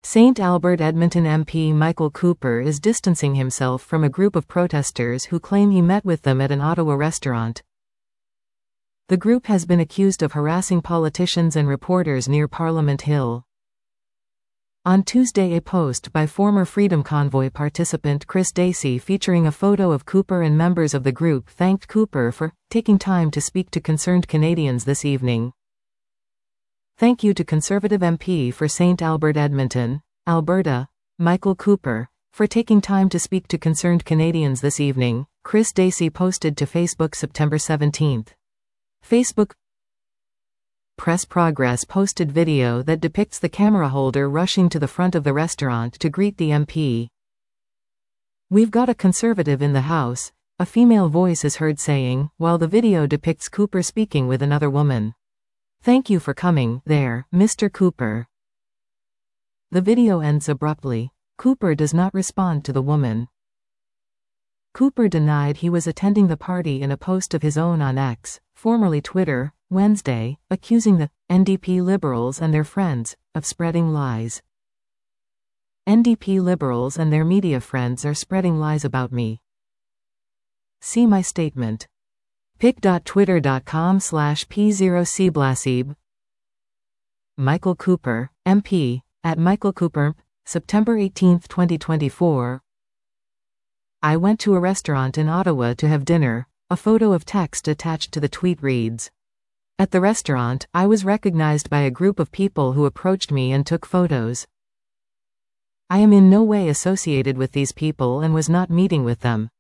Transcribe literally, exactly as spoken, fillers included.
Saint Albert Edmonton M P Michael Cooper is distancing himself from a group of protesters who claim he met with them at an Ottawa restaurant. The group has been accused of harassing politicians and reporters near Parliament Hill. On Tuesday, a post by former Freedom Convoy participant Chris Dacey featuring a photo of Cooper and members of the group thanked Cooper for taking time to speak to concerned Canadians this evening. Thank you to Conservative M P for Saint Albert Edmonton, Alberta, Michael Cooper, for taking time to speak to concerned Canadians this evening, Chris Dacey posted to Facebook September seventeenth. Facebook Press Progress posted video that depicts the camera holder rushing to the front of the restaurant to greet the M P. "We've got a Conservative in the house," a female voice is heard saying, while the video depicts Cooper speaking with another woman. "Thank you for coming there, Mister Cooper." The video ends abruptly. Cooper does not respond to the woman. Cooper denied he was attending the party in a post of his own on X, formerly Twitter, Wednesday, accusing the N D P Liberals and their friends of spreading lies. "N D P Liberals and their media friends are spreading lies about me. See my statement. pic.twitter.com slash p0cblasib. Michael Cooper, M P, at Michael Cooper, September eighteenth twenty twenty-four. I went to a restaurant in Ottawa to have dinner. A photo of text attached to the tweet reads, "At the restaurant, I was recognized by a group of people who approached me and took photos. I am in no way associated with these people and was not meeting with them.